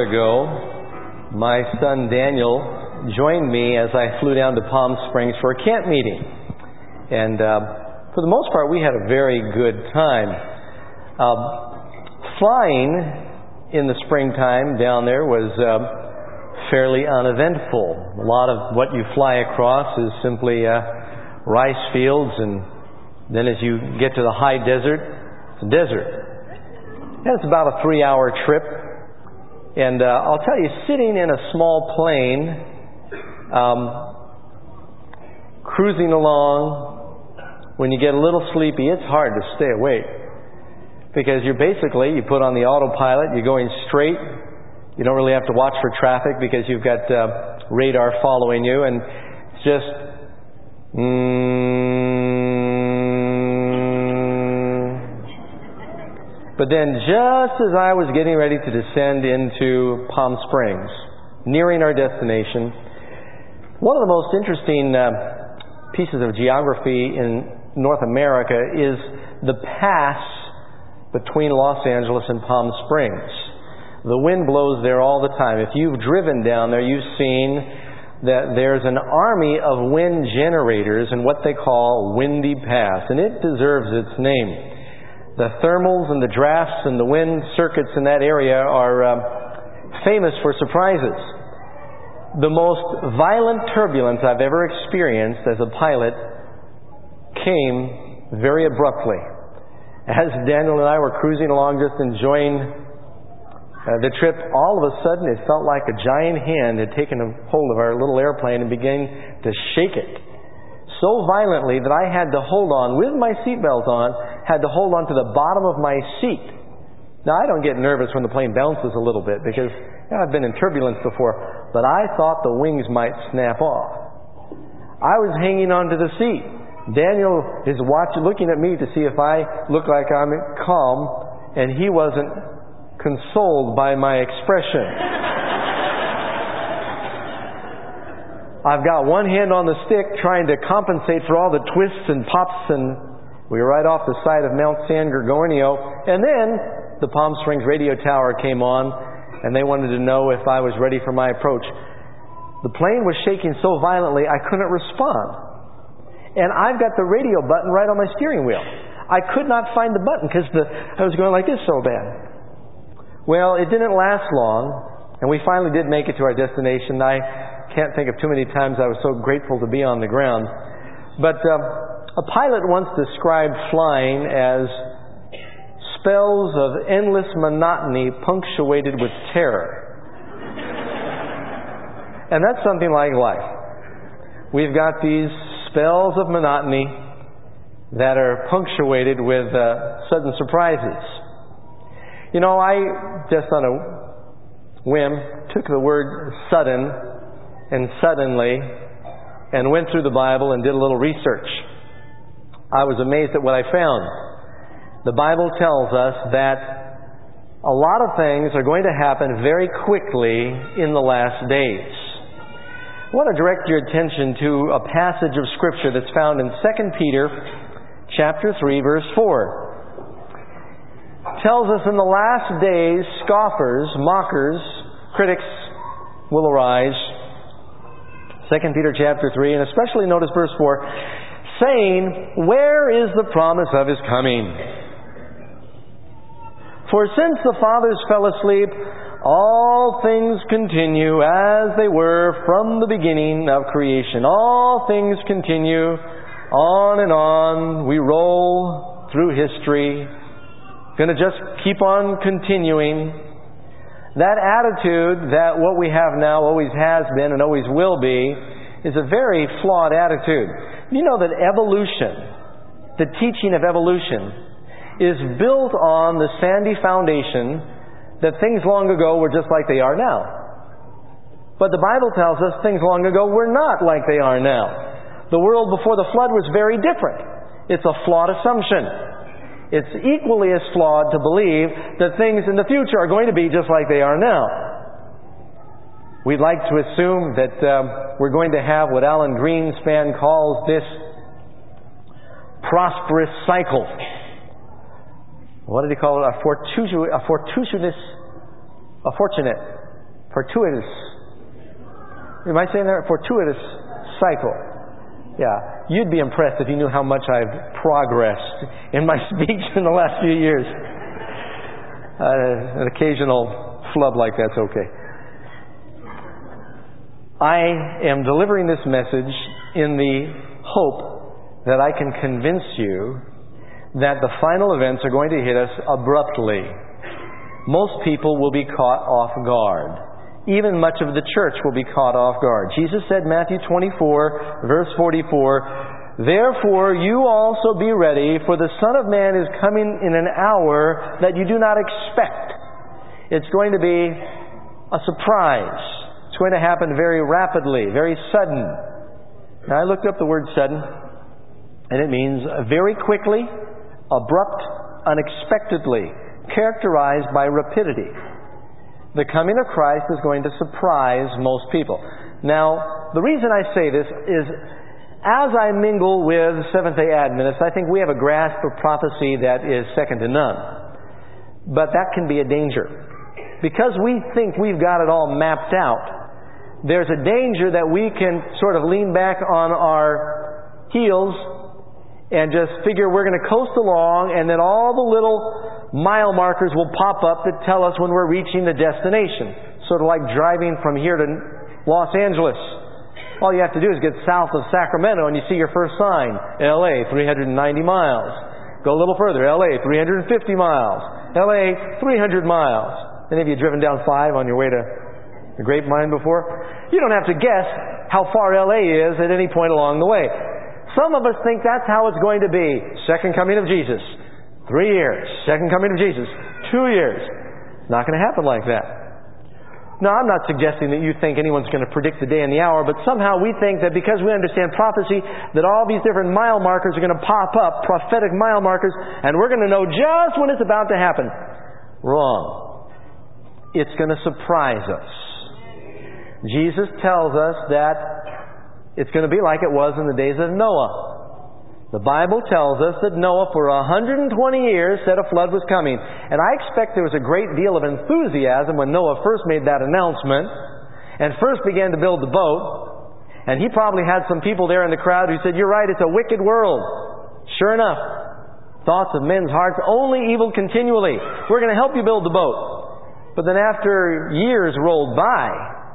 ago, my son Daniel joined me as I flew down to Palm Springs for a camp meeting. And for the most part, we had a very good time. Flying in the springtime down there was fairly uneventful. A lot of what you fly across is simply rice fields, and then as you get to the high desert, it's a desert. And it's about a 3-hour trip. And I'll tell you, sitting in a small plane, cruising along, when you get a little sleepy, it's hard to stay awake. Because you put on the autopilot, you're going straight. You don't really have to watch for traffic because you've got radar following you. And it's just... But then just as I was getting ready to descend into Palm Springs, nearing our destination, one of the most interesting pieces of geography in North America is the pass between Los Angeles and Palm Springs. The wind blows there all the time. If you've driven down there, you've seen that there's an army of wind generators in what they call Windy Pass, and it deserves its name. The thermals and the drafts and the wind circuits in that area are famous for surprises. The most violent turbulence I've ever experienced as a pilot came very abruptly. As Daniel and I were cruising along just enjoying the trip, all of a sudden it felt like a giant hand had taken a hold of our little airplane and began to shake it so violently that I had to hold on, with my seatbelt on, had to hold on to the bottom of my seat. Now, I don't get nervous when the plane bounces a little bit because I've been in turbulence before, but I thought the wings might snap off. I was hanging on to the seat. Daniel is looking at me to see if I look like I'm calm, and he wasn't consoled by my expression. I've got one hand on the stick trying to compensate for all the twists and pops, and we were right off the side of Mount San Gorgonio. And then the Palm Springs radio tower came on, and they wanted to know if I was ready for my approach. The plane was shaking so violently I couldn't respond. And I've got the radio button right on my steering wheel. I could not find the button because I was going like this so bad. Well, it didn't last long, and we finally did make it to our destination. I can't think of too many times I was so grateful to be on the ground. But a pilot once described flying as spells of endless monotony punctuated with terror. And that's something like life. We've got these spells of monotony that are punctuated with sudden surprises. You know, I just on a whim took the word sudden and suddenly and went through the Bible and did a little research. I was amazed at what I found. The Bible tells us that a lot of things are going to happen very quickly in the last days. I want to direct your attention to a passage of Scripture that's found in 2 Peter chapter 3, verse 4. It tells us in the last days, scoffers, mockers, critics will arise. 2 Peter chapter 3, and especially notice verse 4, saying, "Where is the promise of His coming? For since the fathers fell asleep, all things continue as they were from the beginning of creation." All things continue, on and on. We roll through history. Going to just keep on continuing. That attitude that what we have now always has been and always will be is a very flawed attitude. You know that evolution, the teaching of evolution, is built on the sandy foundation that things long ago were just like they are now. But the Bible tells us things long ago were not like they are now. The world before the flood was very different. It's a flawed assumption. It's equally as flawed to believe that things in the future are going to be just like they are now. We'd like to assume that we're going to have what Alan Greenspan calls this prosperous cycle. What did he call it? A fortunate Fortuitous. Am I saying that? Fortuitous cycle. Yeah. You'd be impressed if you knew how much I've progressed in my speech in the last few years. An occasional flub like that's okay. I am delivering this message in the hope that I can convince you that the final events are going to hit us abruptly. Most people will be caught off guard. Even much of the church will be caught off guard. Jesus said, Matthew 24, verse 44, "Therefore you also be ready, for the Son of Man is coming in an hour that you do not expect." It's going to be a surprise. It's going to happen very rapidly, very sudden. Now I looked up the word sudden, and it means very quickly, abrupt, unexpectedly, characterized by rapidity. The coming of Christ is going to surprise most people. Now, the reason I say this is, as I mingle with Seventh-day Adventists, I think we have a grasp of prophecy that is second to none. But that can be a danger. Because we think we've got it all mapped out, there's a danger that we can sort of lean back on our heels and just figure we're going to coast along, and then all the little mile markers will pop up that tell us when we're reaching the destination. Sort of like driving from here to Los Angeles. All you have to do is get south of Sacramento and you see your first sign. LA, 390 miles. Go a little further. LA, 350 miles. LA, 300 miles. Any of you driven down 5 on your way to the Grapevine before? You don't have to guess how far LA is at any point along the way. Some of us think that's how it's going to be. Second coming of Jesus. 3 years. Second coming of Jesus. 2 years. Not going to happen like that. Now, I'm not suggesting that you think anyone's going to predict the day and the hour, but somehow we think that because we understand prophecy, that all these different mile markers are going to pop up, prophetic mile markers, and we're going to know just when it's about to happen. Wrong. It's going to surprise us. Jesus tells us that it's going to be like it was in the days of Noah. The Bible tells us that Noah, for 120 years, said a flood was coming. And I expect there was a great deal of enthusiasm when Noah first made that announcement and first began to build the boat. And he probably had some people there in the crowd who said, "You're right, it's a wicked world." Sure enough, thoughts of men's hearts, only evil continually. We're going to help you build the boat. But then after years rolled by,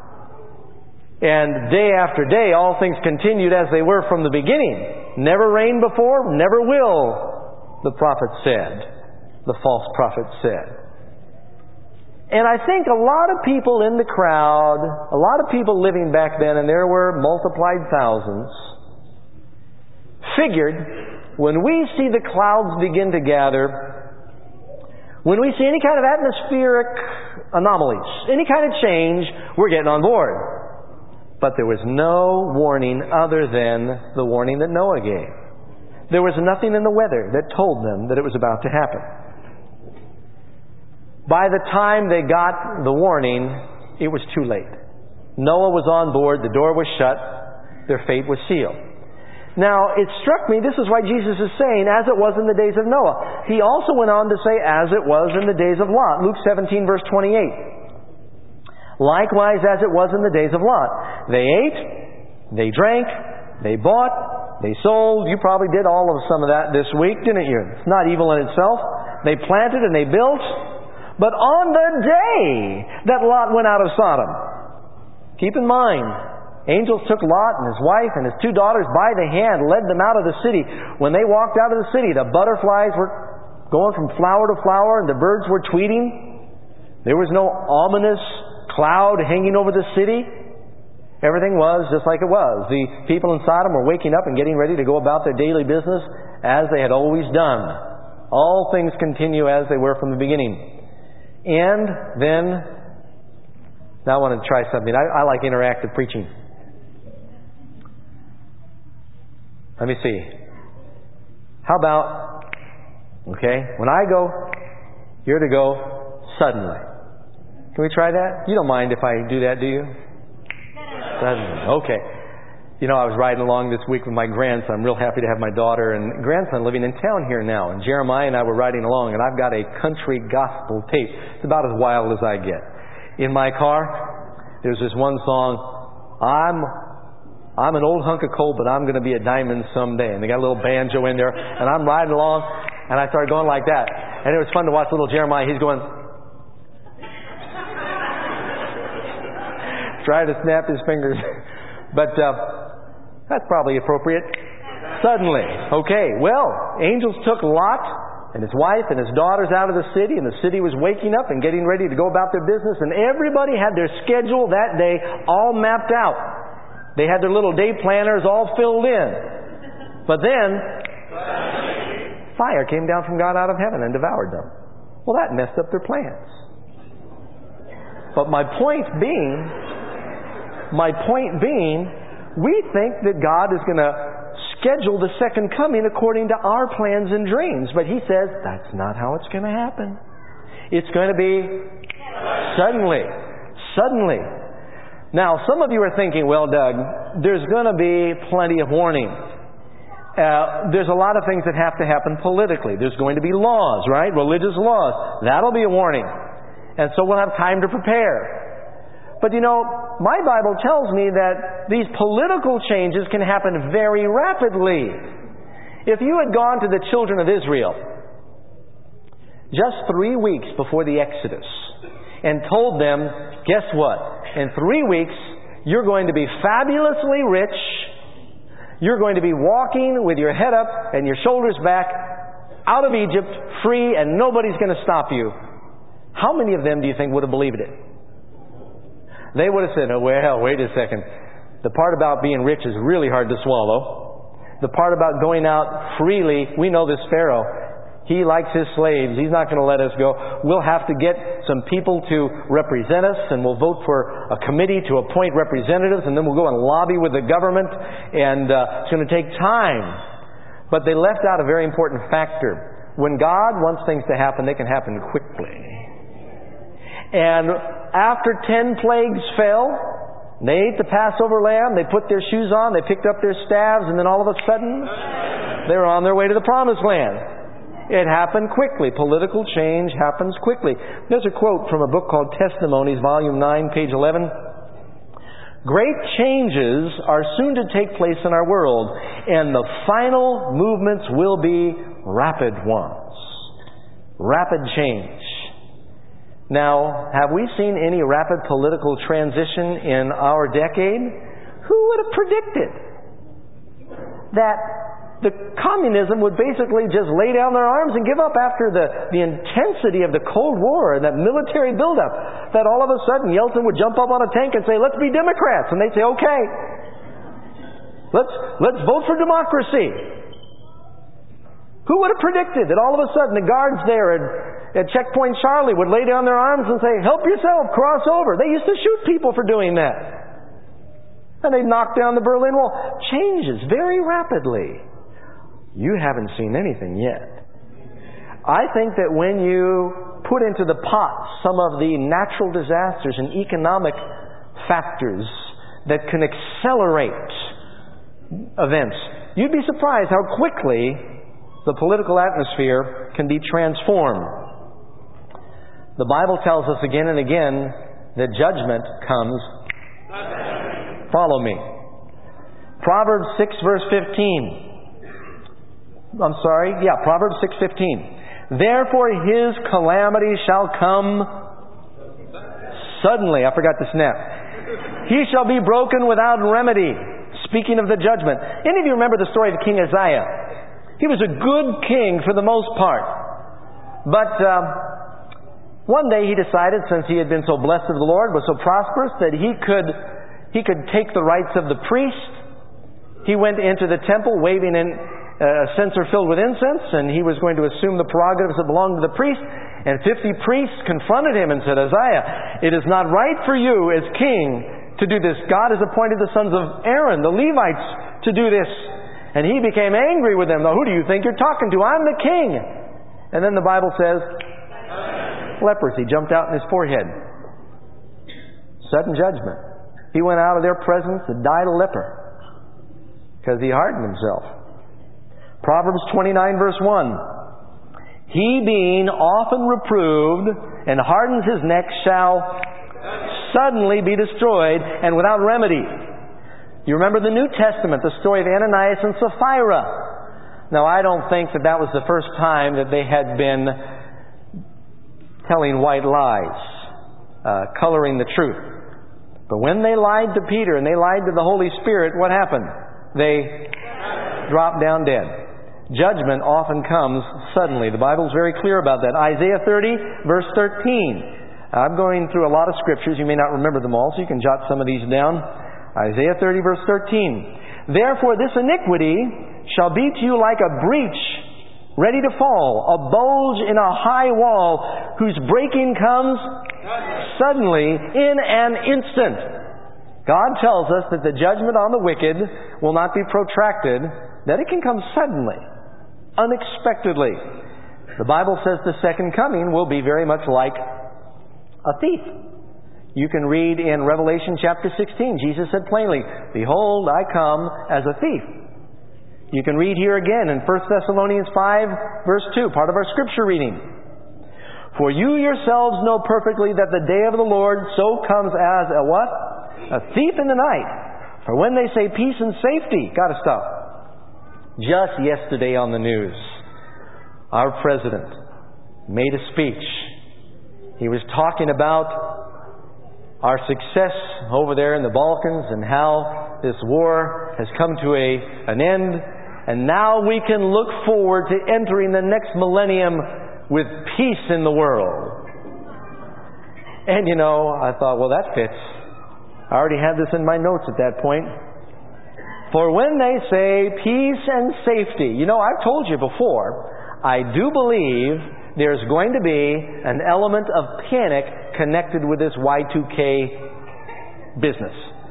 and day after day, all things continued as they were from the beginning. Never rained before, never will, the prophet said. The false prophet said. And I think a lot of people in the crowd, a lot of people living back then, and there were multiplied thousands, figured when we see the clouds begin to gather, when we see any kind of atmospheric anomalies, any kind of change, we're getting on board. But there was no warning other than the warning that Noah gave. There was nothing in the weather that told them that it was about to happen. By the time they got the warning, it was too late. Noah was on board, the door was shut, their fate was sealed. Now, it struck me, this is why Jesus is saying, as it was in the days of Noah. He also went on to say, as it was in the days of Lot. Luke 17, verse 28. Likewise as it was in the days of Lot. They ate, they drank, they bought, they sold. You probably did all of some of that this week, didn't you? It's not evil in itself. They planted and they built. But on the day that Lot went out of Sodom, keep in mind, angels took Lot and his wife and his 2 daughters by the hand, led them out of the city. When they walked out of the city, the butterflies were going from flower to flower and the birds were tweeting. There was no ominous cloud hanging over the city. Everything was just like it was. The people in Sodom were waking up and getting ready to go about their daily business as they had always done. All things continue as they were from the beginning. And then, now I want to try something. I like interactive preaching. Let me see. How about, when I go, you're to go suddenly. Can we try that? You don't mind if I do that, do you? Okay. You know, I was riding along this week with my grandson. I'm real happy to have my daughter and grandson living in town here now. And Jeremiah and I were riding along, and I've got a country gospel tape. It's about as wild as I get. In my car, There's this one song, I'm an old hunk of coal, but I'm going to be a diamond someday. And they got a little banjo in there, and I'm riding along, and I started going like that. And it was fun to watch little Jeremiah. He's going, trying to snap his fingers. But that's probably appropriate. Suddenly. Okay, well, angels took Lot and his wife and his daughters out of the city, and the city was waking up and getting ready to go about their business, and everybody had their schedule that day all mapped out. They had their little day planners all filled in. But then, fire came down from God out of heaven and devoured them. Well, that messed up their plans. But my point being, we think that God is going to schedule the second coming according to our plans and dreams. But He says, that's not how it's going to happen. It's going to be suddenly. Suddenly. Now, some of you are thinking, well, Doug, there's going to be plenty of warning. There's a lot of things that have to happen politically. There's going to be laws, right? Religious laws. That'll be a warning. And so we'll have time to prepare. But you know, my Bible tells me that these political changes can happen very rapidly. If you had gone to the children of Israel just 3 weeks before the Exodus and told them, guess what? In 3 weeks, you're going to be fabulously rich. You're going to be walking with your head up and your shoulders back out of Egypt, free, and nobody's going to stop you. How many of them do you think would have believed it? They would have said, oh, well, wait a second. The part about being rich is really hard to swallow. The part about going out freely, we know this Pharaoh. He likes his slaves. He's not going to let us go. We'll have to get some people to represent us, and we'll vote for a committee to appoint representatives, and then we'll go and lobby with the government, and it's going to take time. But they left out a very important factor. When God wants things to happen, they can happen quickly. And after 10 plagues fell, they ate the Passover lamb, they put their shoes on, they picked up their staves, and then all of a sudden, they were on their way to the Promised Land. It happened quickly. Political change happens quickly. There's a quote from a book called Testimonies, Volume 9, page 11. Great changes are soon to take place in our world, and the final movements will be rapid ones. Rapid change. Now, have we seen any rapid political transition in our decade? Who would have predicted that the communism would basically just lay down their arms and give up after the intensity of the Cold War and that military buildup? That all of a sudden Yeltsin would jump up on a tank and say, let's be Democrats. And they'd say, okay, let's vote for democracy. Who would have predicted that all of a sudden the guards there at Checkpoint Charlie would lay down their arms and say, help yourself, cross over. They used to shoot people for doing that. And they'd knock down the Berlin Wall. Changes very rapidly. You haven't seen anything yet. I think that when you put into the pot some of the natural disasters and economic factors that can accelerate events, you'd be surprised how quickly the political atmosphere can be transformed. The Bible tells us again and again that judgment comes. Follow me. Proverbs 6 verse 15. Proverbs 6:15. Therefore his calamity shall come suddenly. I forgot to snap. He shall be broken without remedy. Speaking of the judgment. Any of you remember the story of King Uzziah? He was a good king for the most part. But one day he decided, since he had been so blessed of the Lord, was so prosperous, that he could take the rights of the priest. He went into the temple waving a censer filled with incense, and he was going to assume the prerogatives that belonged to the priest. And 50 priests confronted him and said, Uzziah, it is not right for you as king to do this. God has appointed the sons of Aaron, the Levites, to do this. And he became angry with them. Now, who do you think you're talking to? I'm the king. And then the Bible says, leprosy jumped out in his forehead. Sudden judgment. He went out of their presence and died a leper because he hardened himself. Proverbs 29 verse 1. He being often reproved and hardens his neck shall suddenly be destroyed and without remedy. You remember the New Testament, the story of Ananias and Sapphira. Now, I don't think that was the first time that they had been telling white lies, coloring the truth. But when they lied to Peter and they lied to the Holy Spirit, what happened? They dropped down dead. Judgment often comes suddenly. The Bible's very clear about that. Isaiah 30, verse 13. I'm going through a lot of scriptures. You may not remember them all, so you can jot some of these down. Isaiah 30, verse 13. Therefore this iniquity shall be to you like a breach ready to fall, a bulge in a high wall, whose breaking comes suddenly in an instant. God tells us that the judgment on the wicked will not be protracted, that it can come suddenly, unexpectedly. The Bible says the second coming will be very much like a thief. You can read in Revelation chapter 16, Jesus said plainly, "Behold, I come as a thief." You can read here again in 1 Thessalonians 5, verse 2, part of our scripture reading. "For you yourselves know perfectly that the day of the Lord so comes as a" what? "A thief in the night. For when they say peace and safety," gotta stop. Just yesterday on the news, our president made a speech. He was talking about our success over there in the Balkans and how this war has come to an end. And now we can look forward to entering the next millennium with peace in the world. And I thought, well, that fits. I already had this in my notes at that point. For when they say peace and safety, I've told you before, I do believe there's going to be an element of panic connected with this Y2K business.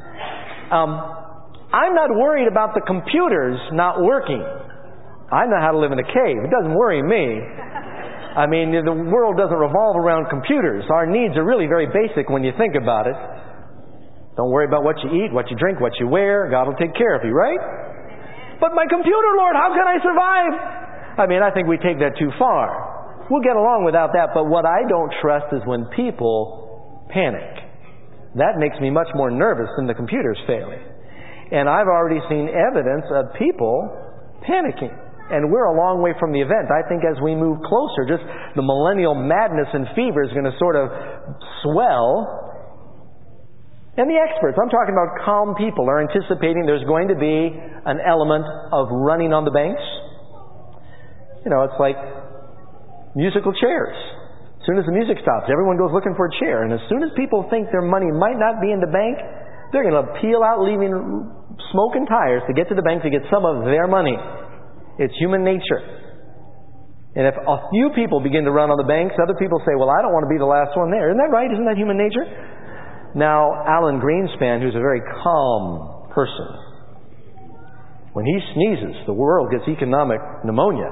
I'm not worried about the computers not working. I know how to live in a cave. It doesn't worry me. I mean, the world doesn't revolve around computers. Our needs are really very basic when you think about it. Don't worry about what you eat, what you drink, what you wear. God will take care of you, right? But my computer, Lord, how can I survive? I think we take that too far. We'll get along without that, but what I don't trust is when people panic. That makes me much more nervous than the computers failing. And I've already seen evidence of people panicking. And we're a long way from the event. I think as we move closer, just the millennial madness and fever is going to sort of swell. And the experts, I'm talking about calm people, are anticipating there's going to be an element of running on the banks. It's like musical chairs. As soon as the music stops, everyone goes looking for a chair. And as soon as people think their money might not be in the bank, they're going to peel out, leaving smoke and tires to get to the bank to get some of their money. It's human nature. And if a few people begin to run on the banks, other people say, well, I don't want to be the last one there. Isn't that right? Isn't that human nature? Now, Alan Greenspan, who's a very calm person, when he sneezes, the world gets economic pneumonia.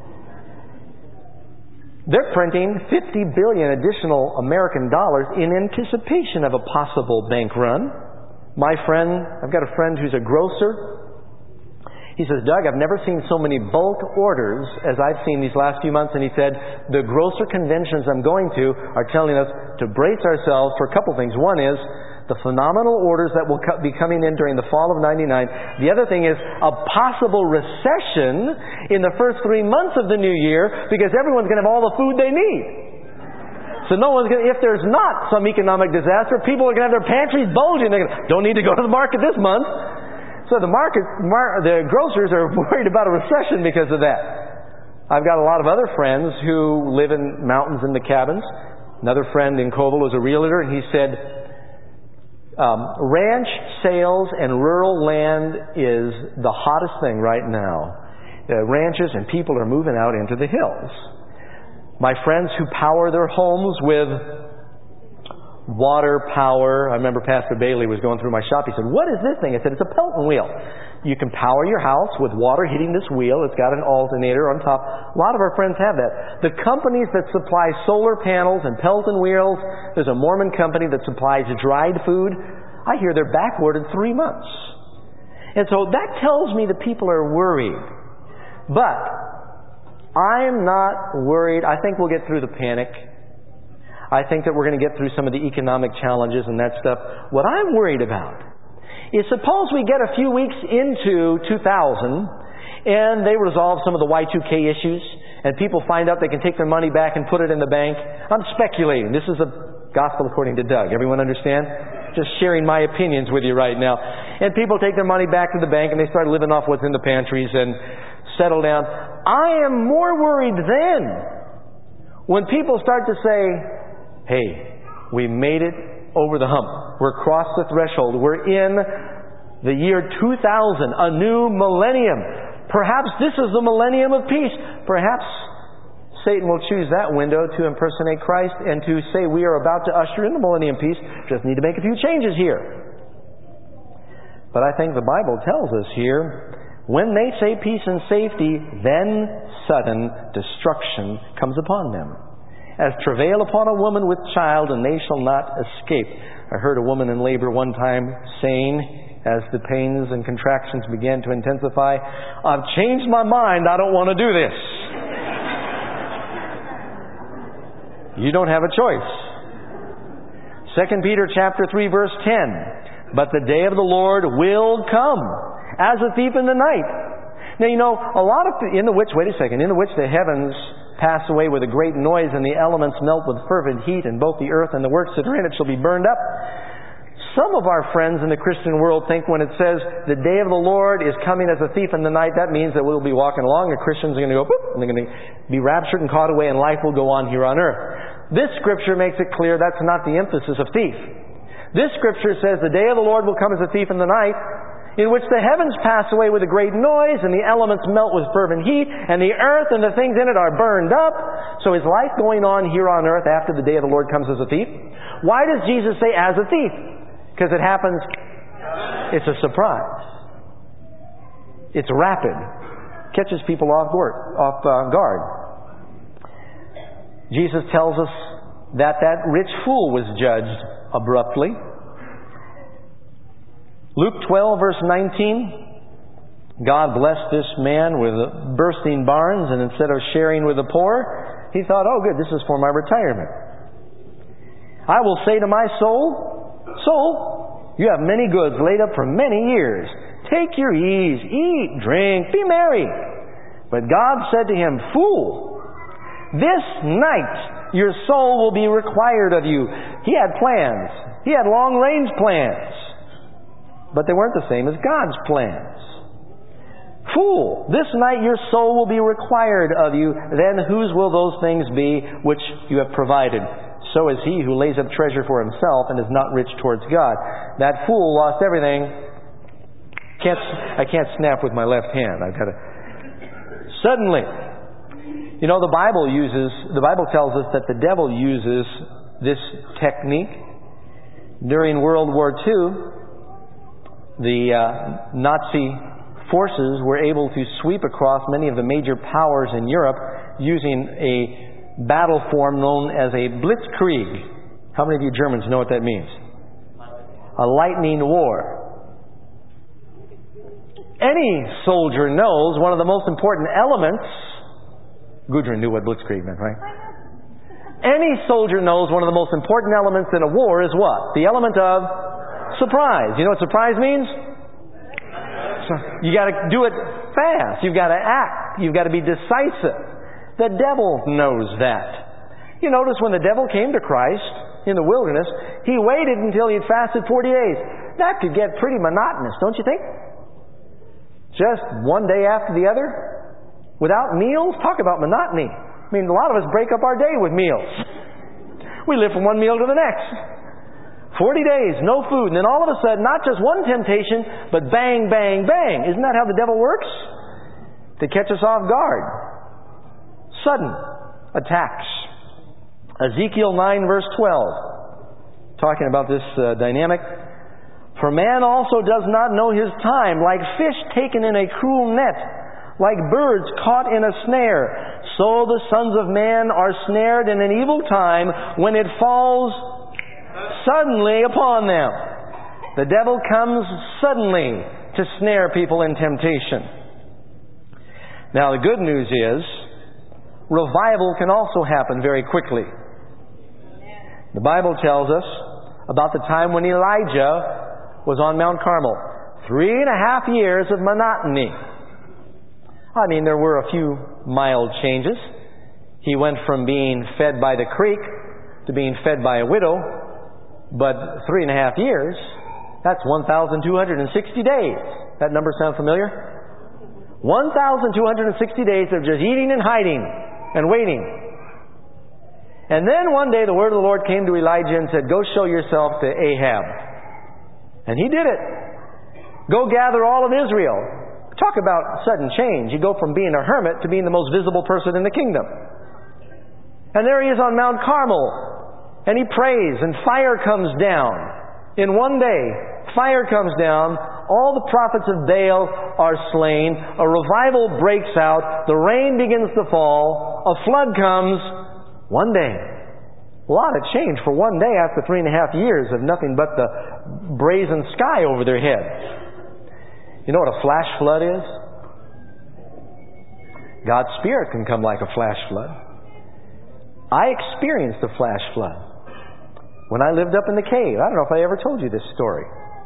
They're printing $50 billion additional American dollars in anticipation of a possible bank run. I've got a friend who's a grocer. He says, Doug, I've never seen so many bulk orders as I've seen these last few months. And he said, the grocer conventions I'm going to are telling us to brace ourselves for a couple things. One is the phenomenal orders that will be coming in during the fall of '99. The other thing is a possible recession in the first 3 months of the new year because everyone's going to have all the food they need. So if there's not some economic disaster, people are going to have their pantries bulging. They don't need to go to the market this month. So the grocers are worried about a recession because of that. I've got a lot of other friends who live in mountains in the cabins. Another friend in Colville is a realtor, and he said, ranch sales and rural land is the hottest thing right now. Ranches and people are moving out into the hills. My friends who power their homes with water power. I remember Pastor Bailey was going through my shop. He said, what is this thing? I said, it's a Pelton wheel. You can power your house with water hitting this wheel. It's got an alternator on top. A lot of our friends have that. The companies that supply solar panels and Pelton wheels, there's a Mormon company that supplies dried food. I hear they're backordered 3 months. And so that tells me that people are worried. But I'm not worried. I think we'll get through the panic. I think that we're going to get through some of the economic challenges and that stuff. What I'm worried about is suppose we get a few weeks into 2000 and they resolve some of the Y2K issues and people find out they can take their money back and put it in the bank. I'm speculating. This is a gospel according to Doug. Everyone understand? Just sharing my opinions with you right now. And people take their money back to the bank and they start living off what's in the pantries and settle down. I am more worried then when people start to say, hey, we made it over the hump. We're across the threshold. We're in the year 2000, a new millennium. Perhaps this is the millennium of peace. Perhaps Satan will choose that window to impersonate Christ and to say we are about to usher in the millennium peace. Just need to make a few changes here. But I think the Bible tells us here, when they say peace and safety, then sudden destruction comes upon them. As travail upon a woman with child, and they shall not escape. I heard a woman in labor one time saying, as the pains and contractions began to intensify, I've changed my mind, I don't want to do this. You don't have a choice. 2 Peter chapter 3 verse 10. But the day of the Lord will come as a thief in the night. Now you know, in the which the heavens pass away with a great noise and the elements melt with fervent heat and both the earth and the works that are in it shall be burned up. Some of our friends in the Christian world think when it says the day of the Lord is coming as a thief in the night, that means that we'll be walking along and Christians are going to go boop, and they're going to be raptured and caught away and life will go on here on earth. This scripture makes it clear that's not the emphasis of thief. This scripture says the day of the Lord will come as a thief in the night, in which the heavens pass away with a great noise, and the elements melt with fervent heat, and the earth and the things in it are burned up. So is life going on here on earth after the day of the Lord comes as a thief? Why does Jesus say as a thief? Because it happens, it's a surprise. It's rapid. Catches people off guard. Jesus tells us that rich fool was judged abruptly. Luke 12 verse 19, God blessed this man with bursting barns, and instead of sharing with the poor, he thought, oh good, this is for my retirement. I will say to my soul, soul, you have many goods laid up for many years. Take your ease, eat, drink, be merry. But God said to him, fool, this night your soul will be required of you. He had plans. He had long-range plans. But they weren't the same as God's plans. Fool, this night your soul will be required of you. Then whose will those things be which you have provided? So is he who lays up treasure for himself and is not rich towards God. That fool lost everything. I can't snap with my left hand. I've got to... Suddenly. You know, the Bible tells us that the devil uses this technique. During World War II, the Nazi forces were able to sweep across many of the major powers in Europe using a battle form known as a blitzkrieg. How many of you Germans know what that means? A lightning war. Any soldier knows one of the most important elements. Gudrun knew what blitzkrieg meant, right? Any soldier knows one of the most important elements in a war is what? The element of surprise. You know what surprise means? You got to do it fast. You've got to act. You've got to be decisive. The devil knows that. You notice when the devil came to Christ in the wilderness, he waited until he had fasted 40 days. That could get pretty monotonous, don't you think? Just one day after the other, without meals? Talk about monotony. I mean, a lot of us break up our day with meals. We live from one meal to the next. 40 days, no food, and then all of a sudden, not just one temptation, but bang, bang, bang. Isn't that how the devil works? To catch us off guard. Sudden attacks. Ezekiel 9 verse 12. Talking about this dynamic. For man also does not know his time, like fish taken in a cruel net, like birds caught in a snare. So the sons of man are snared in an evil time when it falls suddenly upon them. The devil comes suddenly to snare people in temptation. Now the good news is, revival can also happen very quickly. The Bible tells us about the time when Elijah was on Mount Carmel. 3.5 years of monotony. I mean, there were a few mild changes. He went from being fed by the creek to being fed by a widow. But 3.5 years, that's 1,260 days. That number sound familiar? 1,260 days of just eating and hiding and waiting. And then one day the word of the Lord came to Elijah and said, "Go show yourself to Ahab." And he did it. Go gather all of Israel. Talk about sudden change. You go from being a hermit to being the most visible person in the kingdom. And there he is on Mount Carmel. And he prays, and fire comes down. In one day, fire comes down. All the prophets of Baal are slain. A revival breaks out. The rain begins to fall. A flood comes. One day. A lot of change for one day after 3.5 years of nothing but the brazen sky over their head. You know what a flash flood is? God's Spirit can come like a flash flood. I experienced a flash flood when I lived up in the cave. I don't know if I ever told you this story.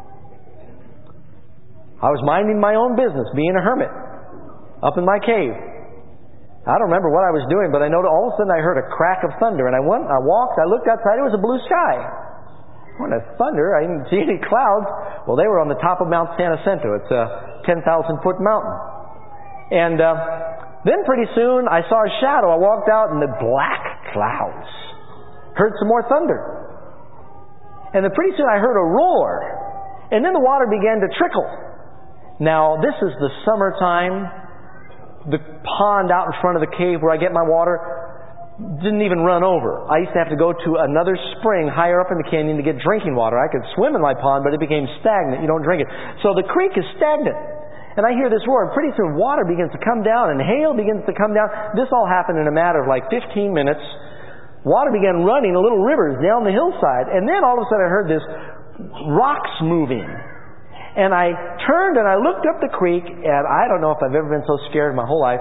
I was minding my own business, being a hermit, up in my cave. I don't remember what I was doing, but I know that all of a sudden I heard a crack of thunder, and I walked, I looked outside, it was a blue sky. When a thunder, I didn't see any clouds. Well, they were on the top of Mount San Jacinto. It's a 10,000-foot mountain. And then pretty soon I saw a shadow. I walked out and the black clouds. Heard some more thunder. And then pretty soon I heard a roar. And then the water began to trickle. Now, this is the summertime. The pond out in front of the cave where I get my water didn't even run over. I used to have to go to another spring higher up in the canyon to get drinking water. I could swim in my pond, but it became stagnant. You don't drink it. So the creek is stagnant. And I hear this roar, and pretty soon water begins to come down, and hail begins to come down. This all happened in a matter of like 15 minutes. Water began running in little rivers down the hillside. And then all of a sudden I heard this rocks moving. And I turned and I looked up the creek, and I don't know if I've ever been so scared in my whole life.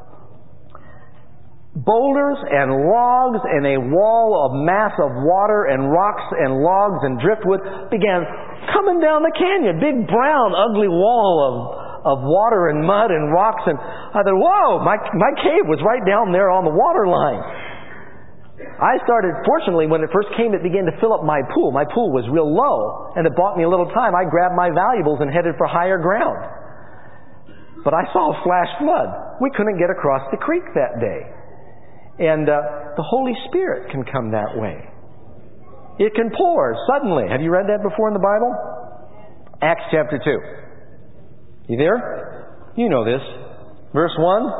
Boulders and logs and a wall of mass of water and rocks and logs and driftwood began coming down the canyon. Big brown ugly wall of water and mud and rocks. And I thought, whoa, my cave was right down there on the water line. I started, fortunately, when it first came, it began to fill up my pool. My pool was real low, and it bought me a little time. I grabbed my valuables and headed for higher ground. But I saw a flash flood. We couldn't get across the creek that day. And the Holy Spirit can come that way. It can pour suddenly. Have you read that before in the Bible? Acts chapter 2. You there? You know this. Verse 1.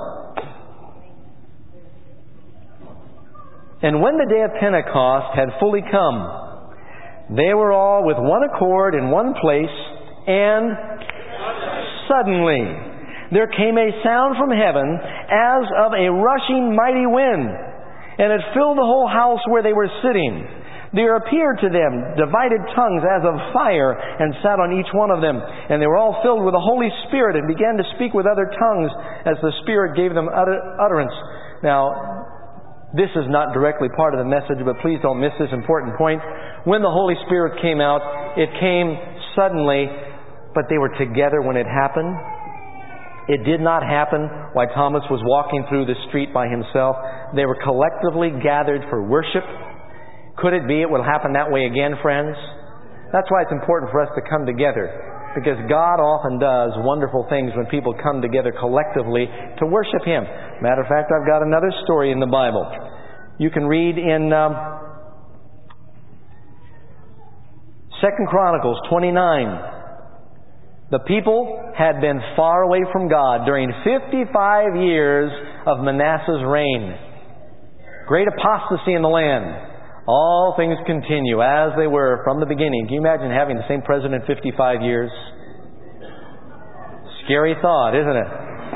And when the day of Pentecost had fully come, they were all with one accord in one place, and suddenly there came a sound from heaven as of a rushing mighty wind, and it filled the whole house where they were sitting. There appeared to them divided tongues as of fire, and sat on each one of them. And they were all filled with the Holy Spirit, and began to speak with other tongues as the Spirit gave them utterance. Now, this is not directly part of the message, but please don't miss this important point. When the Holy Spirit came out, it came suddenly, but they were together when it happened. It did not happen while Thomas was walking through the street by himself. They were collectively gathered for worship. Could it be it will happen that way again, friends? That's why it's important for us to come together, because God often does wonderful things when people come together collectively to worship Him. Matter of fact, I've got another story in the Bible. You can read in 2 Chronicles 29. The people had been far away from God during 55 years of Manasseh's reign. Great apostasy in the land. All things continue as they were from the beginning. Can you imagine having the same president 55 years? Scary thought, isn't it?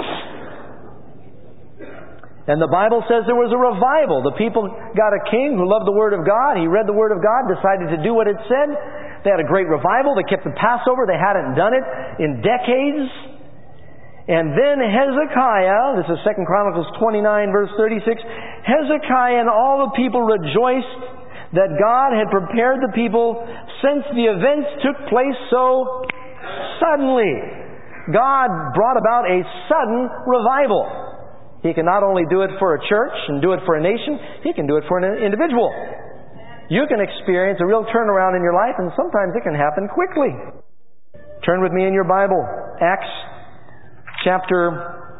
And the Bible says there was a revival. The people got a king who loved the Word of God. He read the Word of God, decided to do what it said. They had a great revival. They kept the Passover. They hadn't done it in decades. And then Hezekiah, this is 2 Chronicles 29, verse 36, Hezekiah and all the people rejoiced that God had prepared the people since the events took place so suddenly. God brought about a sudden revival. He can not only do it for a church and do it for a nation, He can do it for an individual. You can experience a real turnaround in your life, and sometimes it can happen quickly. Turn with me in your Bible. Acts chapter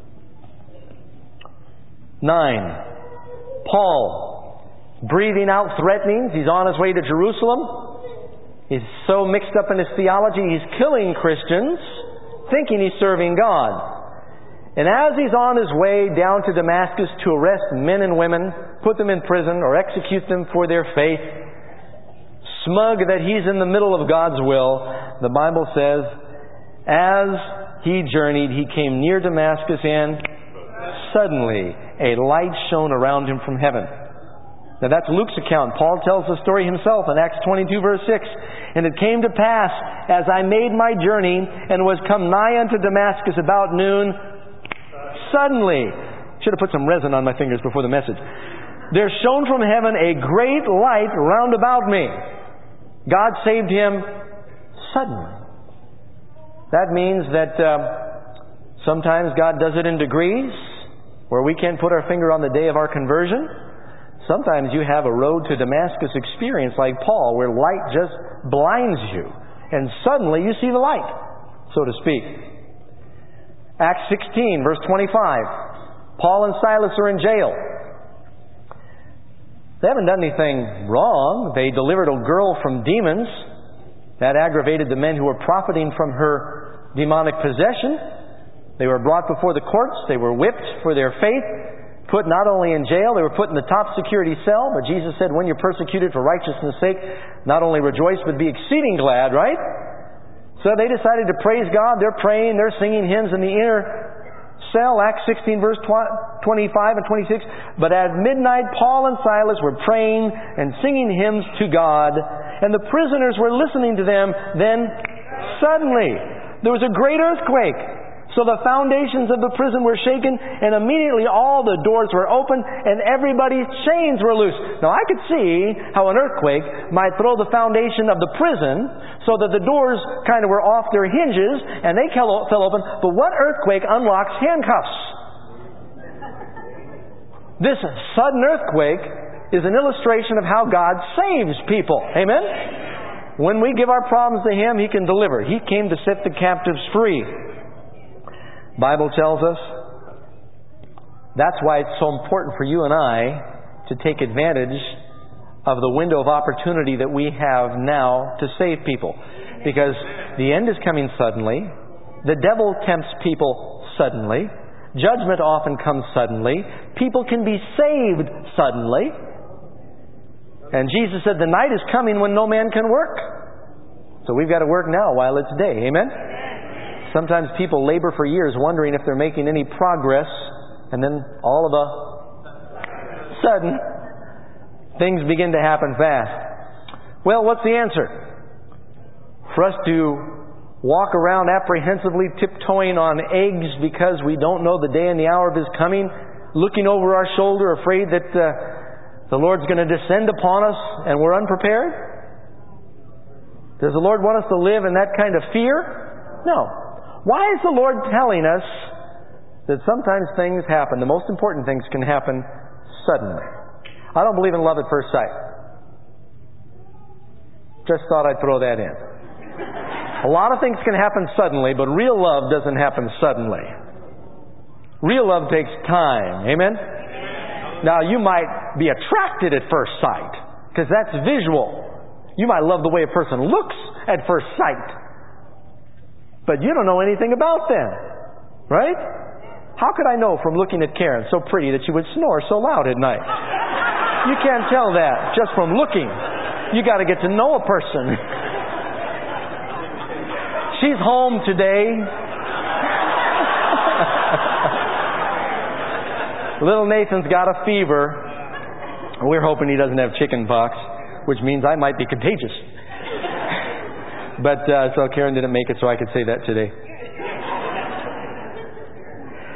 9. Paul, breathing out threatenings. He's on his way to Jerusalem. He's so mixed up in his theology, he's killing Christians, thinking he's serving God. And as he's on his way down to Damascus to arrest men and women, put them in prison, or execute them for their faith, smug that he's in the middle of God's will, the Bible says, as he journeyed, he came near Damascus, and suddenly a light shone around him from heaven. Now that's Luke's account. Paul tells the story himself in Acts 22 verse 6. And it came to pass, as I made my journey and was come nigh unto Damascus about noon, suddenly, should have put some resin on my fingers before the message, there shone from heaven a great light round about me. God saved him suddenly. That means that sometimes God does it in degrees, where we can't put our finger on the day of our conversion. Sometimes you have a road to Damascus experience like Paul, where light just blinds you, and suddenly you see the light, so to speak. Acts 16, verse 25. Paul and Silas are in jail. They haven't done anything wrong. They delivered a girl from demons. That aggravated the men who were profiting from her demonic possession. They were brought before the courts. They were whipped for their faith. Put not only in jail, they were put in the top security cell. But Jesus said, when you're persecuted for righteousness' sake, not only rejoice, but be exceeding glad, right? So they decided to praise God. They're praying. They're singing hymns in the inner cell. Acts 16, verse 25 and 26. But at midnight, Paul and Silas were praying and singing hymns to God. And the prisoners were listening to them. Then, suddenly, there was a great earthquake. So the foundations of the prison were shaken, and immediately all the doors were open, and everybody's chains were loose. Now I could see how an earthquake might throw the foundation of the prison, so that the doors kind of were off their hinges, and they fell open. But what earthquake unlocks handcuffs? This sudden earthquake is an illustration of how God saves people. Amen? When we give our problems to Him, He can deliver. He came to set the captives free. Bible tells us that's why it's so important for you and I to take advantage of the window of opportunity that we have now to save people. Because the end is coming suddenly. The devil tempts people suddenly. Judgment often comes suddenly. People can be saved suddenly. And Jesus said the night is coming when no man can work. So we've got to work now while it's day. Amen? Sometimes people labor for years wondering if they're making any progress, and then all of a sudden, things begin to happen fast. Well, what's the answer? For us to walk around apprehensively tiptoeing on eggs because we don't know the day and the hour of His coming, looking over our shoulder, afraid that the Lord's going to descend upon us and we're unprepared? Does the Lord want us to live in that kind of fear? No. Why is the Lord telling us that sometimes things happen? The most important things can happen suddenly. I don't believe in love at first sight. Just thought I'd throw that in. A lot of things can happen suddenly, but real love doesn't happen suddenly. Real love takes time. Amen? Now, you might be attracted at first sight, because that's visual. You might love the way a person looks at first sight. But you don't know anything about them. Right? How could I know from looking at Karen, so pretty, that she would snore so loud at night? You can't tell that just from looking. You got to get to know a person. She's home today. Little Nathan's got a fever. We're hoping he doesn't have chicken pox, which means I might be contagious. But so Karen didn't make it, so I could say that today.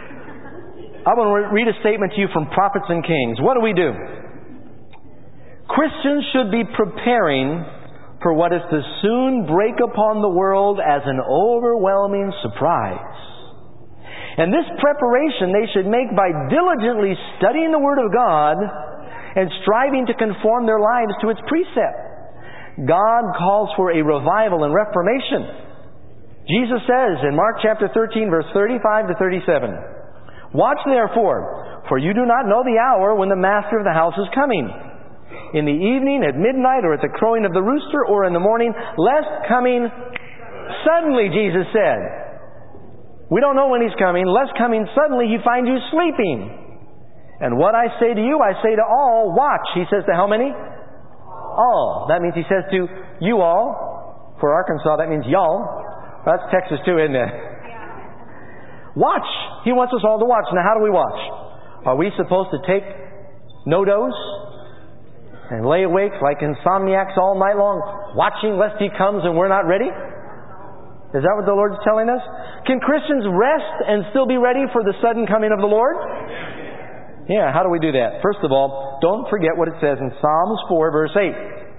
I want to read a statement to you from Prophets and Kings. What do? Christians should be preparing for what is to soon break upon the world as an overwhelming surprise. And this preparation they should make by diligently studying the Word of God and striving to conform their lives to its precept. God calls for a revival and reformation. Jesus says in Mark chapter 13, verse 35 to 37, "Watch therefore, for you do not know the hour when the master of the house is coming. In the evening, at midnight, or at the crowing of the rooster, or in the morning, lest coming suddenly," Jesus said. We don't know when He's coming. Lest coming suddenly He find you sleeping. "And what I say to you, I say to all, watch." He says to how many? All. That means He says to you all. For Arkansas, that means y'all. That's Texas too, isn't it? Watch. He wants us all to watch. Now, how do we watch? Are we supposed to take no-dose and lay awake like insomniacs all night long, watching lest He comes and we're not ready? Is that what the Lord's telling us? Can Christians rest and still be ready for the sudden coming of the Lord? Yeah, how do we do that? First of all, don't forget what it says in Psalms 4, verse 8.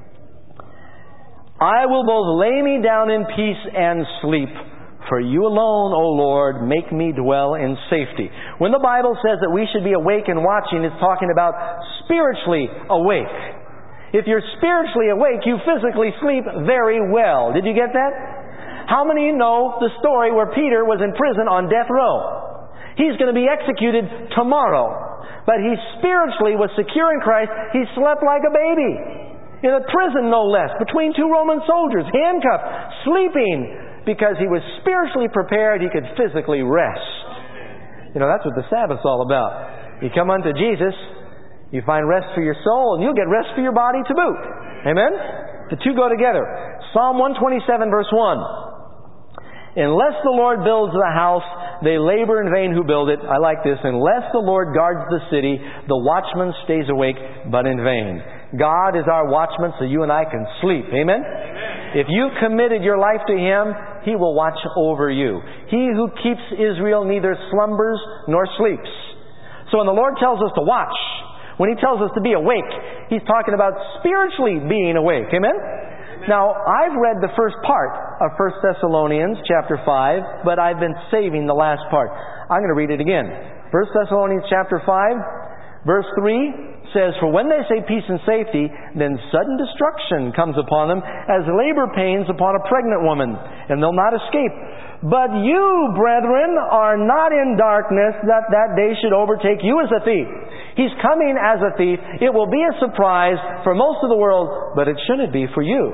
"I will both lay me down in peace and sleep. For you alone, O Lord, make me dwell in safety." When the Bible says that we should be awake and watching, it's talking about spiritually awake. If you're spiritually awake, you physically sleep very well. Did you get that? How many know the story where Peter was in prison on death row? He's going to be executed tomorrow. But he spiritually was secure in Christ. He slept like a baby. In a prison, no less, between two Roman soldiers, handcuffed, sleeping, because he was spiritually prepared, he could physically rest. You know, that's what the Sabbath's all about. You come unto Jesus, you find rest for your soul, and you'll get rest for your body to boot. Amen? The two go together. Psalm 127, verse 1. "Unless the Lord builds the house, they labor in vain who build it." I like this. "Unless the Lord guards the city, the watchman stays awake, but in vain." God is our watchman so you and I can sleep. Amen? If you committed your life to Him, He will watch over you. "He who keeps Israel neither slumbers nor sleeps." So when the Lord tells us to watch, when He tells us to be awake, He's talking about spiritually being awake. Amen? Now, I've read the first part of 1 Thessalonians chapter 5, but I've been saving the last part. I'm going to read it again. 1 Thessalonians chapter 5, verse 3 says, "For when they say peace and safety, then sudden destruction comes upon them as labor pains upon a pregnant woman, and they'll not escape. But you, brethren, are not in darkness, that day should overtake you as a thief." He's coming as a thief. It will be a surprise for most of the world, but it shouldn't be for you.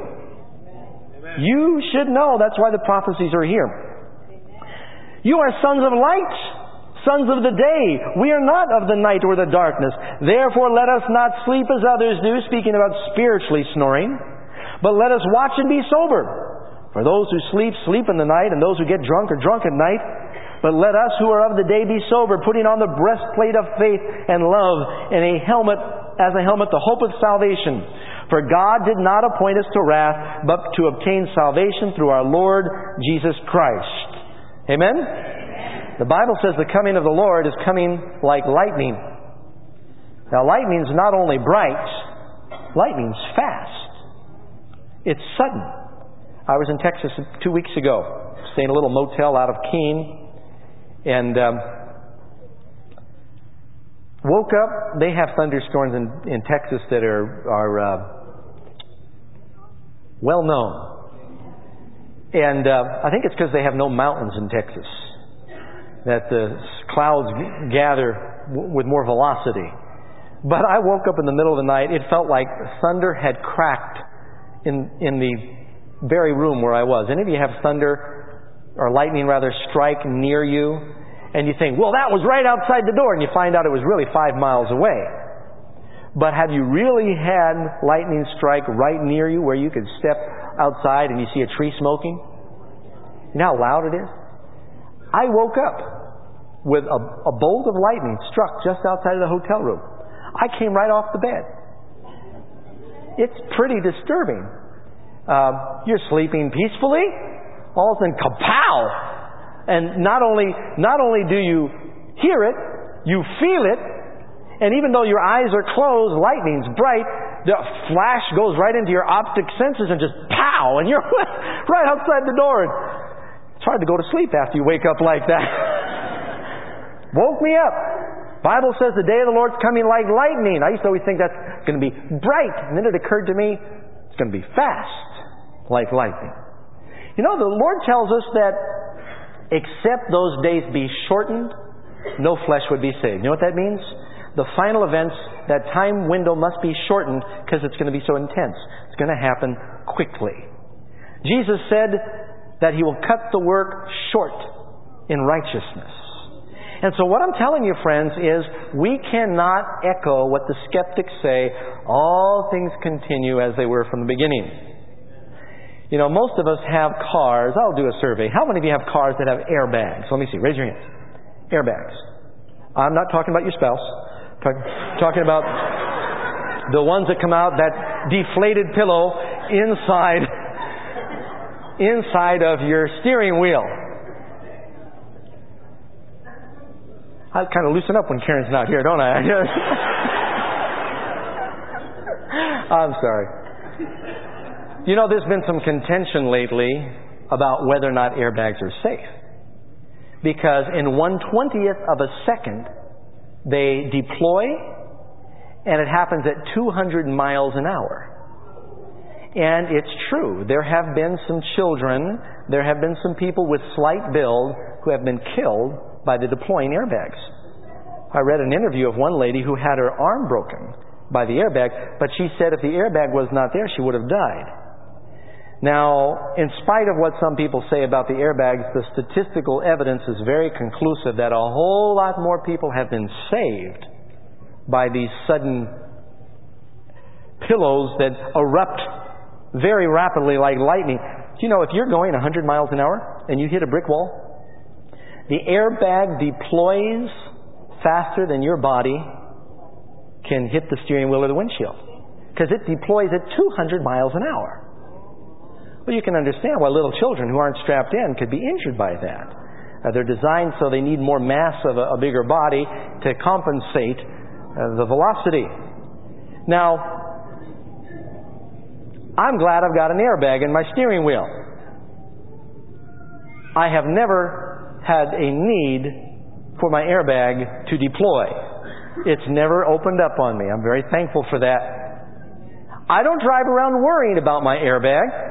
You should know. That's why the prophecies are here. "You are sons of light, sons of the day. We are not of the night or the darkness. Therefore let us not sleep as others do," speaking about spiritually snoring, "but let us watch and be sober. For those who sleep, sleep in the night, and those who get drunk are drunk at night. But let us who are of the day be sober, putting on the breastplate of faith and love, and as a helmet the hope of salvation. For God did not appoint us to wrath, but to obtain salvation through our Lord Jesus Christ." Amen? The Bible says the coming of the Lord is coming like lightning. Now, lightning's not only bright, lightning's fast. It's sudden. I was in Texas 2 weeks ago, staying in a little motel out of Keene, and woke up. They have thunderstorms in Texas that are well known. And I think it's because they have no mountains in Texas, that the clouds gather with more velocity. But I woke up in the middle of the night. It felt like thunder had cracked in the very room where I was. Any of you have thunder or lightning rather strike near you, and you think, well, that was right outside the door, and you find out it was really 5 miles away. But have you really had lightning strike right near you where you could step outside and you see a tree smoking? You know how loud it is? I woke up with a bolt of lightning struck just outside of the hotel room. I came right off the bed. It's pretty disturbing. You're sleeping peacefully, all of a sudden, kapow! And not only do you hear it, you feel it, and even though your eyes are closed, lightning's bright, the flash goes right into your optic senses and just pow, and you're right outside the door. It's hard to go to sleep after you wake up like that. Woke me up. Bible says the day of the Lord's coming like lightning. I used to always think that's going to be bright. And then it occurred to me, it's going to be fast like lightning. You know, the Lord tells us that except those days be shortened, no flesh would be saved. You know what that means? The final events, that time window must be shortened because it's going to be so intense. It's going to happen quickly. Jesus said that He will cut the work short in righteousness. And so what I'm telling you, friends, is we cannot echo what the skeptics say, all things continue as they were from the beginning. You know, most of us have cars. I'll do a survey. How many of you have cars that have airbags? Let me see. Raise your hands. Airbags. I'm not talking about your spouse. Talking about the ones that come out, that deflated pillow inside of your steering wheel. I kind of loosen up when Karen's not here, don't I? I'm sorry. You know, there's been some contention lately about whether or not airbags are safe. Because in 1/20th of a second, they deploy, and it happens at 200 miles an hour. And it's true. There have been some children, there have been some people with slight build who have been killed by the deploying airbags. I read an interview of one lady who had her arm broken by the airbag, but she said if the airbag was not there, she would have died. Now, in spite of what some people say about the airbags, the statistical evidence is very conclusive that a whole lot more people have been saved by these sudden pillows that erupt very rapidly like lightning. Do you know, if you're going 100 miles an hour and you hit a brick wall, the airbag deploys faster than your body can hit the steering wheel or the windshield, because it deploys at 200 miles an hour. Well, you can understand why little children who aren't strapped in could be injured by that. They're designed so they need more mass of a bigger body to compensate the velocity. Now, I'm glad I've got an airbag in my steering wheel. I have never had a need for my airbag to deploy. It's never opened up on me. I'm very thankful for that. I don't drive around worrying about my airbag.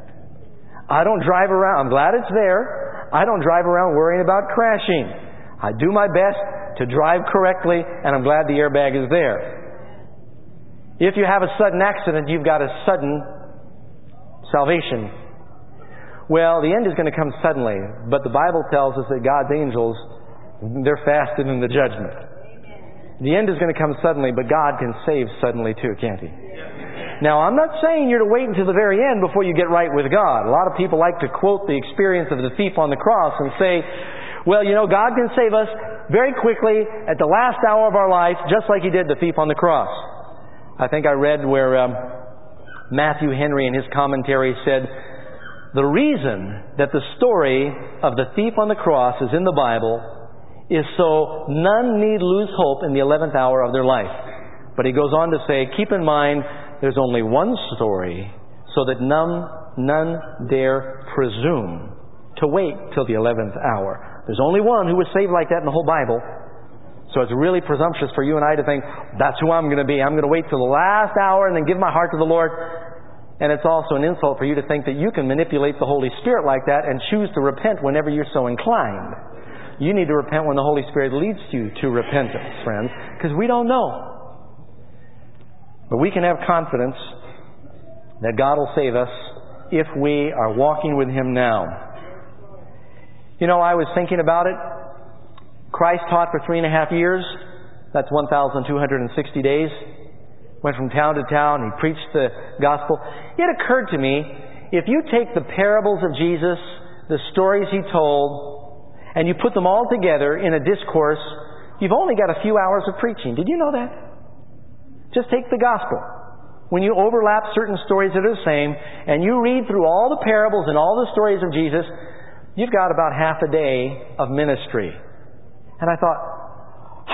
I don't drive around. I'm glad it's there. I don't drive around worrying about crashing. I do my best to drive correctly, and I'm glad the airbag is there. If you have a sudden accident, you've got a sudden salvation. Well, the end is going to come suddenly, but the Bible tells us that God's angels, they're faster than the judgment. The end is going to come suddenly, but God can save suddenly too, can't He? Now, I'm not saying you're to wait until the very end before you get right with God. A lot of people like to quote the experience of the thief on the cross and say, well, you know, God can save us very quickly at the last hour of our life, just like He did the thief on the cross. I think I read where Matthew Henry in his commentary said, the reason that the story of the thief on the cross is in the Bible is so none need lose hope in the 11th hour of their life. But he goes on to say, keep in mind, there's only one story, so that none dare presume to wait till the 11th hour. There's only one who was saved like that in the whole Bible. So it's really presumptuous for you and I to think, that's who I'm going to be. I'm going to wait till the last hour and then give my heart to the Lord. And it's also an insult for you to think that you can manipulate the Holy Spirit like that and choose to repent whenever you're so inclined. You need to repent when the Holy Spirit leads you to repentance, friends, because we don't know. But we can have confidence that God will save us if we are walking with Him now. You know, I was thinking about it. Christ taught for 3.5 years. That's 1,260 days. Went from town to town. He preached the gospel. It occurred to me, if you take the parables of Jesus, the stories He told, and you put them all together in a discourse, you've only got a few hours of preaching. Did you know that? Just take the gospel. When you overlap certain stories that are the same, and you read through all the parables and all the stories of Jesus, you've got about half a day of ministry. And I thought,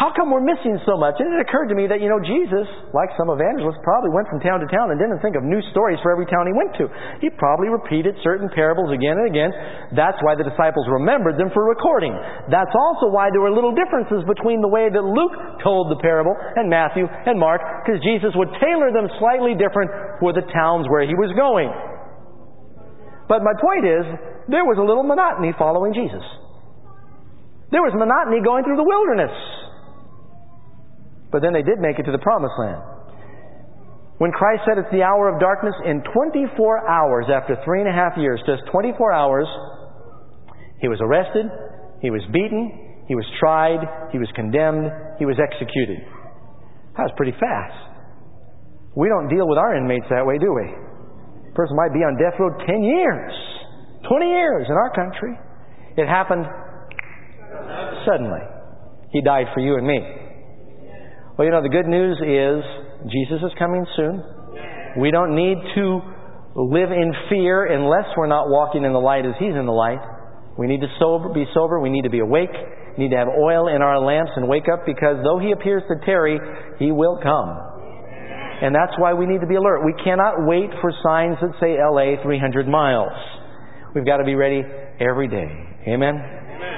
how come we're missing so much? And it occurred to me that, Jesus, like some evangelists, probably went from town to town and didn't think of new stories for every town he went to. He probably repeated certain parables again and again. That's why the disciples remembered them for recording. That's also why there were little differences between the way that Luke told the parable and Matthew and Mark, because Jesus would tailor them slightly different for the towns where he was going. But my point is, there was a little monotony following Jesus. There was monotony going through the wilderness. But then they did make it to the promised land. When Christ said it's the hour of darkness, in 24 hours, after 3.5 years, just 24 hours, he was arrested, he was beaten, he was tried, he was condemned, he was executed. That was pretty fast. We don't deal with our inmates that way, do we? A person might be on death row 10 years, 20 years in our country. It happened suddenly. He died for you and me. Well, the good news is Jesus is coming soon. We don't need to live in fear unless we're not walking in the light as He's in the light. We need to be sober. We need to be awake. We need to have oil in our lamps and wake up, because though He appears to tarry, He will come. And that's why we need to be alert. We cannot wait for signs that say LA 300 miles. We've got to be ready every day. Amen?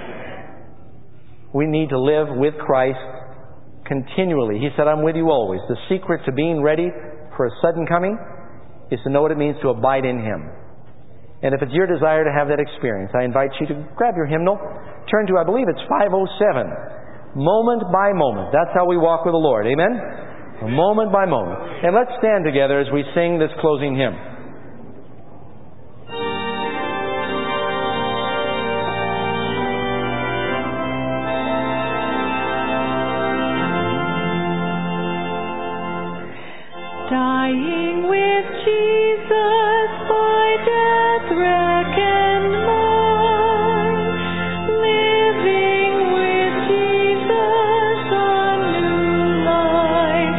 We need to live with Christ continually. He said, I'm with you always. The secret to being ready for a sudden coming is to know what it means to abide in Him. And if it's your desire to have that experience, I invite you to grab your hymnal, turn to, I believe it's 507. Moment by moment. That's how we walk with the Lord. Amen? Moment by moment. And let's stand together as we sing this closing hymn. Dying with Jesus by death reckoned mine, living with Jesus a new life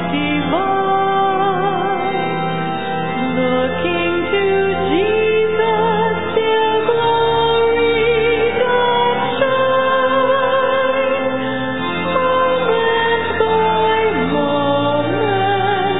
divine, looking to Jesus till glory doth shine, moment by moment.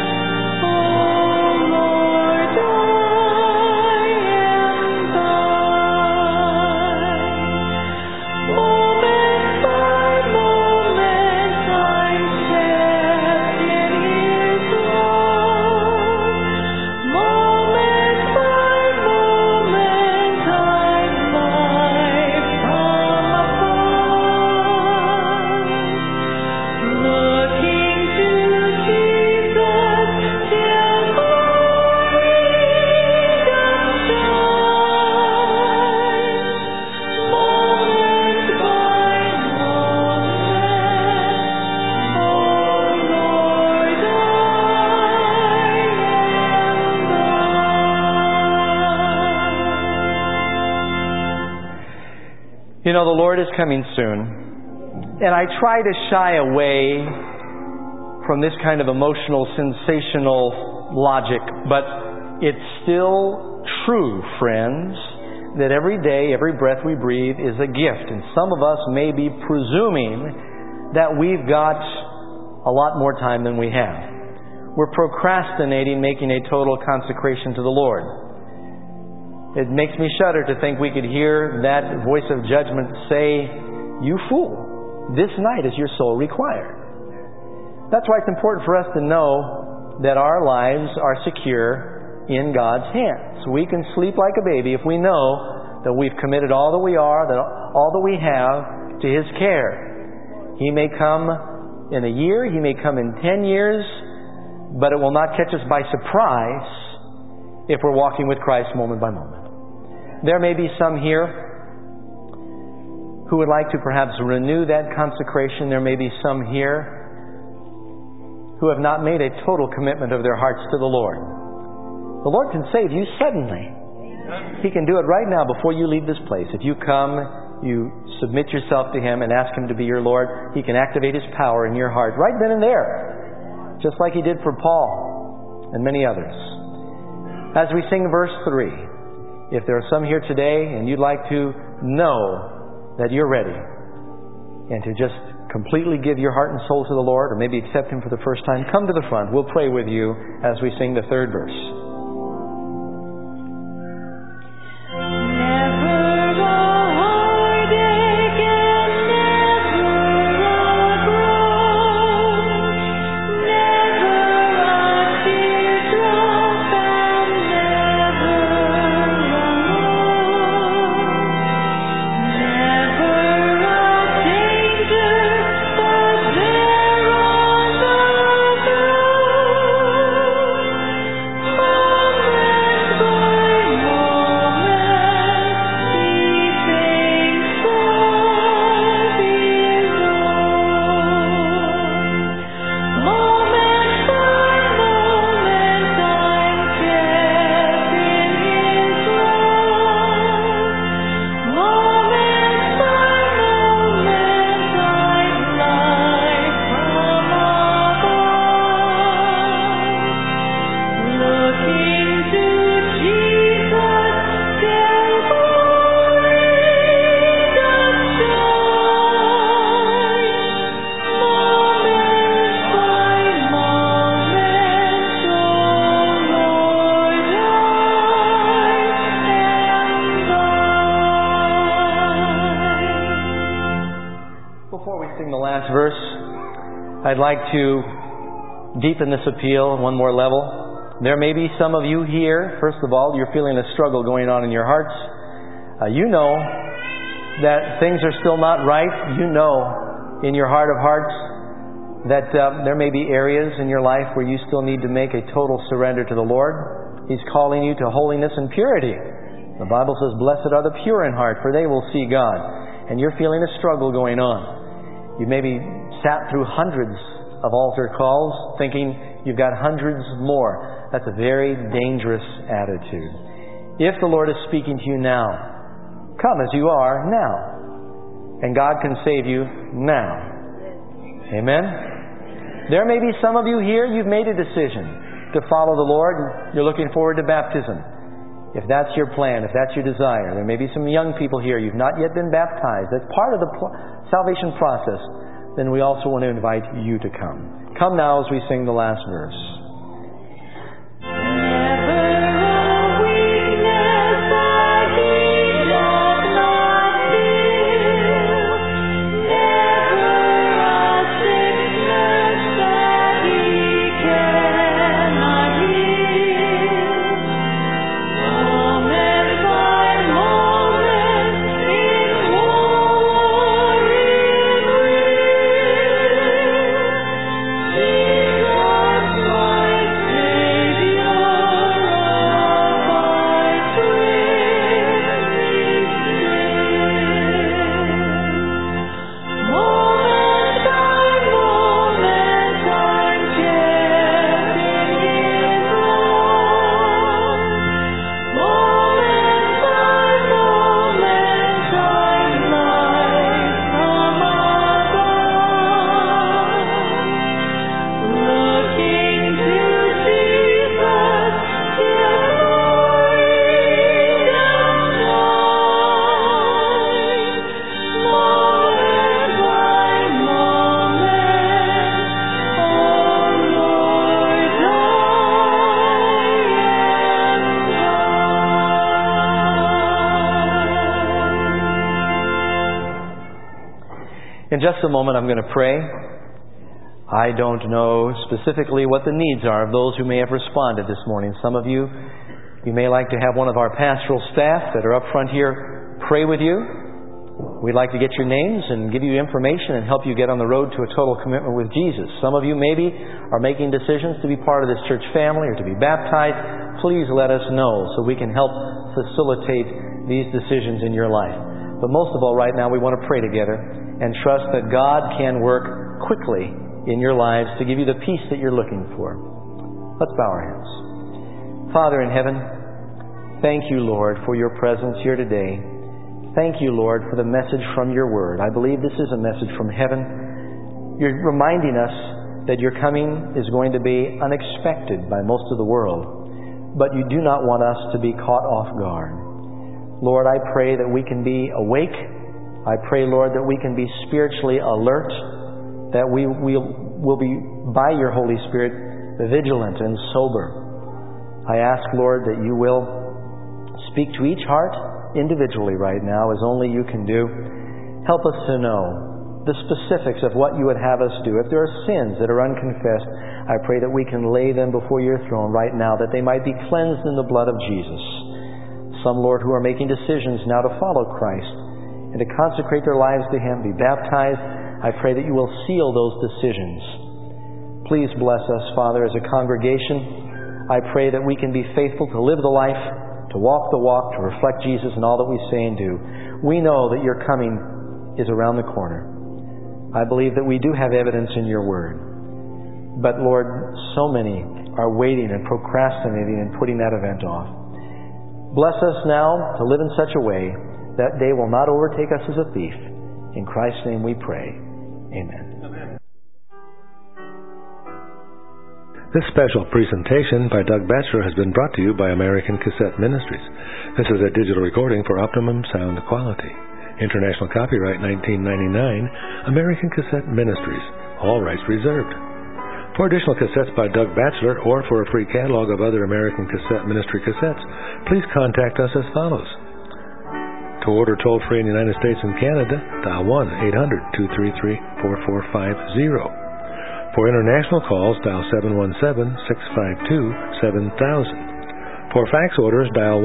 The Lord is coming soon. And I try to shy away from this kind of emotional, sensational logic. But it's still true, friends, that every day, every breath we breathe is a gift. And some of us may be presuming that we've got a lot more time than we have. We're procrastinating making a total consecration to the Lord. It makes me shudder to think we could hear that voice of judgment say, "You fool, this night is your soul required." That's why it's important for us to know that our lives are secure in God's hands. We can sleep like a baby if we know that we've committed all that we are, that all that we have to His care. He may come in a year, He may come in 10 years, but it will not catch us by surprise if we're walking with Christ moment by moment. There may be some here who would like to perhaps renew that consecration. There may be some here who have not made a total commitment of their hearts to the Lord. The Lord can save you suddenly. He can do it right now before you leave this place. If you come, you submit yourself to Him and ask Him to be your Lord, He can activate His power in your heart right then and there, just like He did for Paul and many others. As we sing verse 3, if there are some here today and you'd like to know that you're ready and to just completely give your heart and soul to the Lord, or maybe accept Him for the first time, come to the front. We'll pray with you as we sing the third verse. I'd like to deepen this appeal one more level. There may be some of you here, first of all, you're feeling a struggle going on in your hearts. You know that things are still not right. You know in your heart of hearts that there may be areas in your life where you still need to make a total surrender to the Lord. He's calling you to holiness and purity. The Bible says, "Blessed are the pure in heart, for they will see God." And you're feeling a struggle going on. You maybe sat through hundreds of altar calls thinking you've got hundreds more. That's a very dangerous attitude. If the Lord is speaking to you now, come as you are now. And God can save you now. Amen? There may be some of you here, you've made a decision to follow the Lord. And you're looking forward to baptism. If that's your plan, if that's your desire. There may be some young people here, you've not yet been baptized. That's part of the salvation process. Then we also want to invite you to come. Come now as we sing the last verse. In just a moment, I'm going to pray. I don't know specifically what the needs are of those who may have responded this morning. Some of you may like to have one of our pastoral staff that are up front here pray with you. We'd like to get your names and give you information and help you get on the road to a total commitment with Jesus. Some of you maybe are making decisions to be part of this church family or to be baptized. Please let us know so we can help facilitate these decisions in your life. But most of all, right now, we want to pray together and trust that God can work quickly in your lives to give you the peace that you're looking for. Let's bow our heads. Father in heaven, thank you, Lord, for your presence here today. Thank you, Lord, for the message from your word. I believe this is a message from heaven. You're reminding us that your coming is going to be unexpected by most of the world, but you do not want us to be caught off guard. Lord, I pray that we can be awake. I pray, Lord, that we can be spiritually alert that we will be, by your Holy Spirit, vigilant and sober. I ask, Lord, that you will speak to each heart individually right now, as only you can do. Help us to know the specifics of what you would have us do. If there are sins that are unconfessed, I pray that we can lay them before your throne right now, that they might be cleansed in the blood of Jesus. Some, Lord, who are making decisions now to follow Christ and to consecrate their lives to Him, be baptized, I pray that you will seal those decisions. Please bless us, Father, as a congregation. I pray that we can be faithful to live the life, to walk the walk, to reflect Jesus in all that we say and do. We know that your coming is around the corner. I believe that we do have evidence in your word. But Lord, so many are waiting and procrastinating and putting that event off. Bless us now to live in such a way that day will not overtake us as a thief. In Christ's name we pray. Amen. This special presentation by Doug Batchelor has been brought to you by American Cassette Ministries. This is a digital recording for optimum sound quality. International copyright 1999, American Cassette Ministries. All rights reserved. For additional cassettes by Doug Batchelor or for a free catalog of other American Cassette Ministry cassettes, please contact us as follows. To order toll-free in the United States and Canada, dial 1-800-233-4450. For international calls, dial 717-652-7000. For fax orders, dial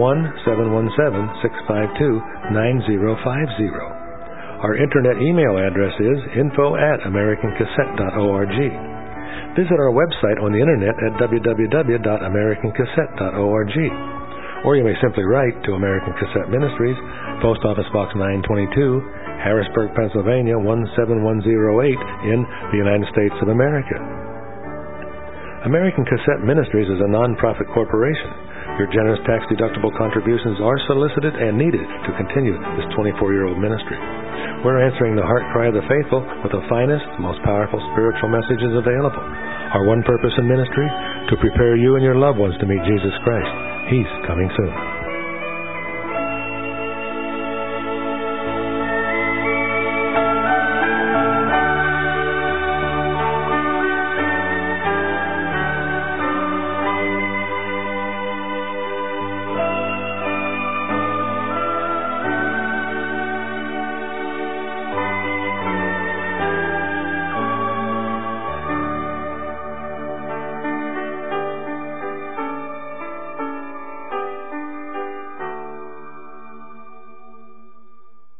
1-717-652-9050. Our internet email address is info@americancassette.org. Visit our website on the internet at www.americancassette.org. Or you may simply write to American Cassette Ministries, Post Office Box 922, Harrisburg, Pennsylvania 17108 in the United States of America. American Cassette Ministries is a non-profit corporation. Your generous tax-deductible contributions are solicited and needed to continue this 24-year-old ministry. We're answering the heart cry of the faithful with the finest, most powerful spiritual messages available. Our one purpose in ministry, to prepare you and your loved ones to meet Jesus Christ. He's coming soon.